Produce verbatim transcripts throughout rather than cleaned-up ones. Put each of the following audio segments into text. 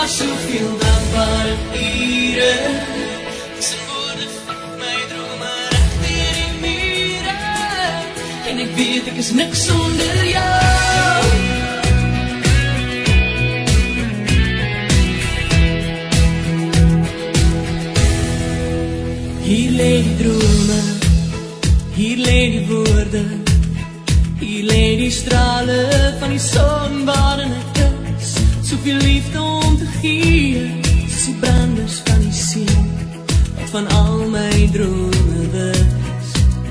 daar soveel dankbare ure. Tussen woorde vlieg my drome reg deur die mure. En ek weet ek is niks sonder jou. Hier lê die drome, hier lê die woorde, hier lê die strale van die son waarin ek is, soveel liefde om te gee, soos die branders van die see, wat van al my drome wis.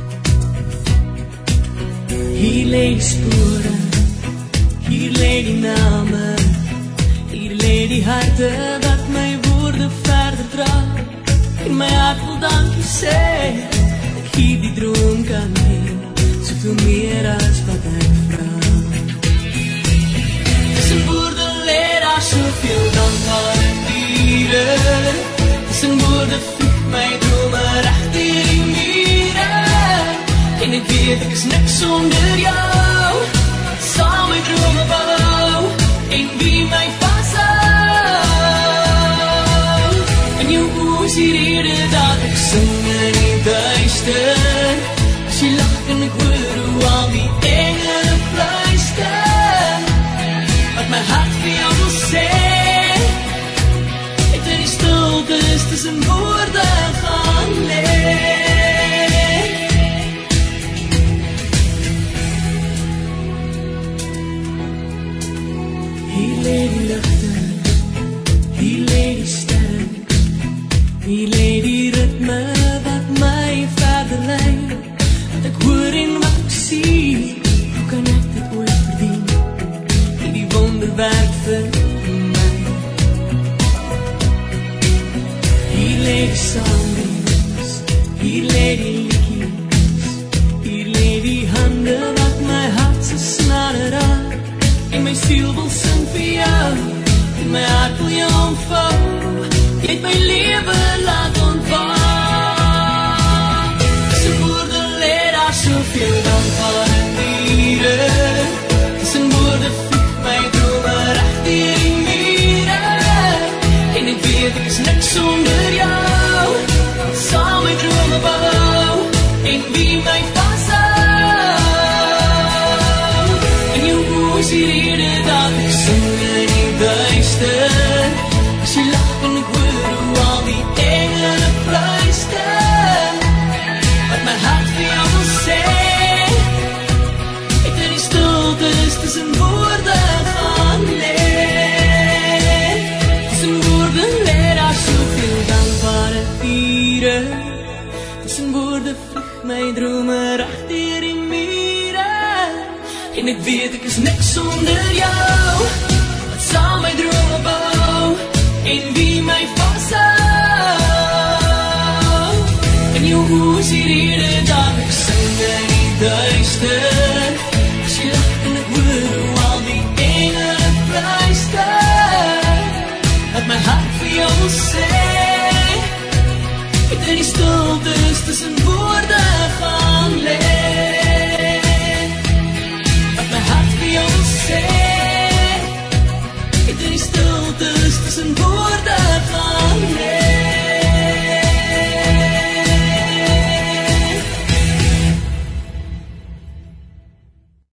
Hier lê die spore, hier lê die name, hier lê die harte wat my woorde verder dra. In my hart wil dankie sê, ek hier die droom kan heen, soveel meer as wat ek vraag. Tussen woorde lê daar soveel dankbare ure, tussen woorde vlieg my drome reg deur die mure, en ek weet ek is niks sonder jou, sal my drome bou, en wie my vashou. En jou oor is die rede dat ek sing in die duister, as jy lach en ek hoor hoe al die engele fluister, wat my hart vir jou wil sê, het in die stiltes tussen woorde gaan lê. Hier lê die ligte, hier lê die sterre, hier lê die ritme wat my verder lei, wat ek hoor en wat ek sien, hoe kan ek dit ooit verdien, hierdie wonderwerk vir my. Hier lê die songs, hier lê die liedjies, hier lê die hande wat my hart so snare raak, en my siel wil sing vir jou, en my hart wil jou omvou, jy het my lewe laat ontwaak. Tussen woorde lê daar soveel dankbare ure, tussen woorde vlieg my drome reg deur die mure, en ek weet ek is niks sonder jou, sal my drome bou, en wie my vashou. En jou oor is die rede dat ek sing in die duister, as jy lach en ek hoor hoe al die engele fluister, wat my hart vir jou wil sê, het in die stiltes tussen woorde gaan lê. Tussen woorde lê daar soveel dankbare ure, tussen woorde vlieg my drome reg deur die mure, en ek weet ek is niks sonder jou, wat sal my drome bou, en wie my vashou. En jou oor is die rede dat ek sing in die duister, as jy lach en ek hoor hoe al die engele fluister, wat my hart vir jou wil sê, het in die stiltes tussen woorde